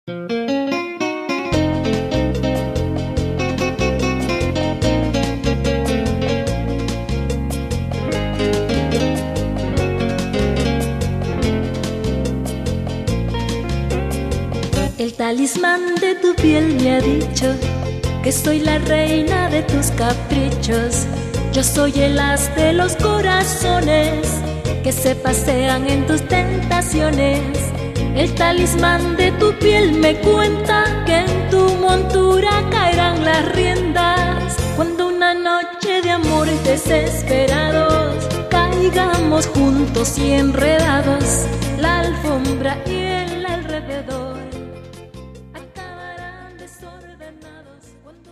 El talismán de tu piel me ha dicho que soy la reina de tus caprichos. Yo soy el as de los corazones que se pasean en tus tentaciones. El talismán de tu piel me cuenta que en tu montura caerán las riendas. Cuando una noche de amores desesperados caigamos juntos y enredados, la alfombra